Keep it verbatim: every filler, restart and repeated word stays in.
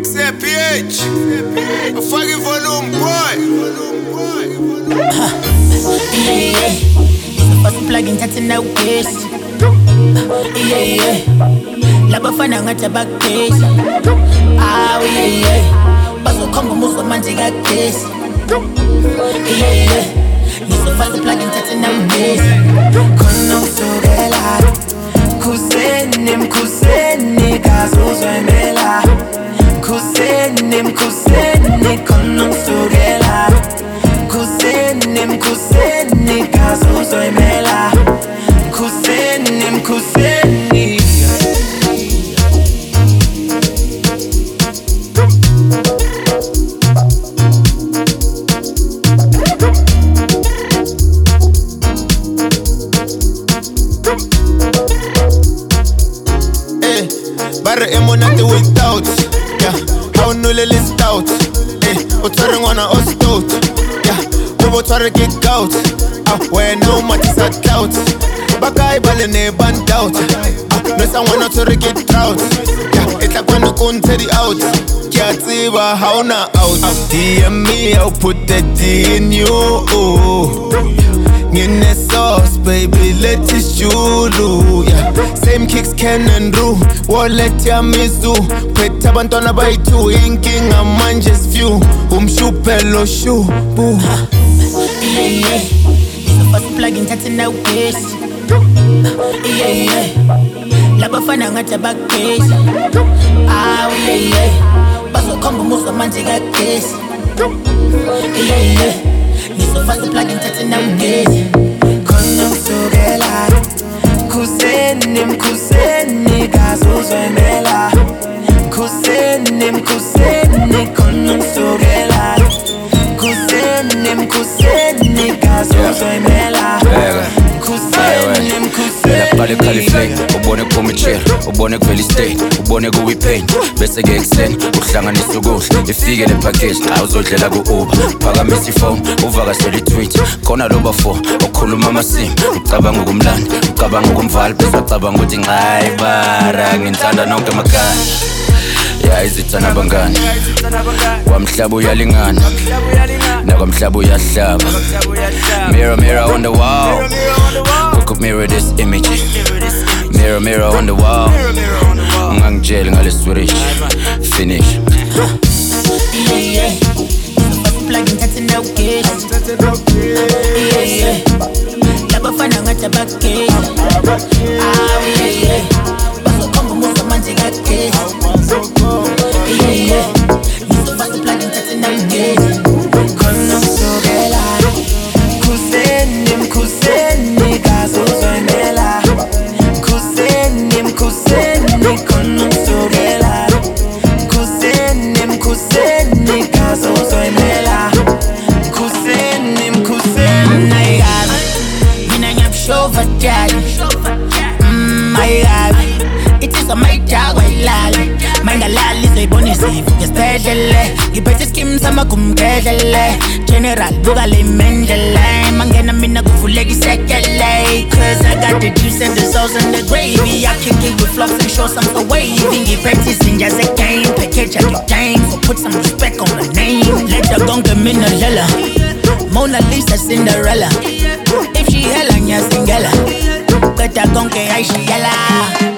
X A P H, a fucking volume boy. Yeah, yeah. First plug in that's in our case. Yeah, yeah. Laba fana ngata back case. Ah, yeah, yeah. Baso combo muso manji got case. Yeah, yeah. Niso first plug in that's in our case. Kono sugela, kuseni mkuseni kazuzwemela. Kuseni mkuseni kono sugela. Kuseni mkuseni kazuzwemela. Kuseni mkuseni. Eh, barre emonate without. Yeah, how no le list out. Eh, utware ngwana ostout. Yeah, ubo tware kick out. Ah, when no much is at clout. Bakai bale ne band out. Ah, no someone to get trout. Yeah, it's like when you couldn't tell the out. Can't see how na out. D M me, I'll put that D in you. Ngine sauce, baby, let it shulu. Yeah, same kicks can and do. Wallet ya mizu. Pet abantwana bayitu inking a manches few. Umshupelo shu. Boo. Yeah, yeah. First plug in that's in our case. Yeah, yeah. Laba fana ngata back case. Ah, yeah, yeah. Baso combo muso manji got case. Yeah, yeah. Niso first plug in that's in our case. Kono sugela, kuseni mkuseni kazuzwemela. Kuseni mkuseni kono sugela. Kuseni mkuseni kazuzwemela. Kuseni mkuseni. Bale califlate, ubone kumichela, ubone kuvela state, ubone kuwi pain. Bese ke extend, uhlanganisa ukudla, ifike le package, awuzodlela ku Uber. Phakamisa ifone, uvakashela i-tweet. Khona loba four, okhuluma amasim, ucabanga ukumlanda, ucabanga ukumvala, bese ucabanga ukuthi hayi bara, ngithanda nonke emakhaya. Ya izithana abangani, kwamhlaba uyalingana, nakwamhlaba uyahlaba. Mirror, mirror on the wall, who could mirror this image? Mirror, mirror on the wall, ngangijele ngale switch, finish. Yeah, yeah. First plug in that's in our case. Yeah, yeah. Laba fana ngata back case. Ah, yeah, yeah. Baso combo muso manji got case. Yeah, yeah. Niso first plug in that's in our case. Kono sugela, kuseni mkuseni kazuzwemela. Kuseni mkuseni kono sugela. Kuseni mkuseni kazuzwemela. Kuseni mkuseni. My God, mina ngiyabshova daddy. Mm, my God, it is a my dog I lali. Mind alali zoyibona isivu ngesibhedlele. Ngiphethe skim sama kumgedlele. General buka le mendele. Mangena mina kuvuleka isekele. Cause I got the juice and the sauce and the gravy. I kick it with flops and show some so wavy. Ngiphethe izinja ze-game. Package at the game. So put some respect on the name. Let the gonga mina lela. Mona Lisa Cinderella. If she hella nya singela. Kata gonke ay she yella.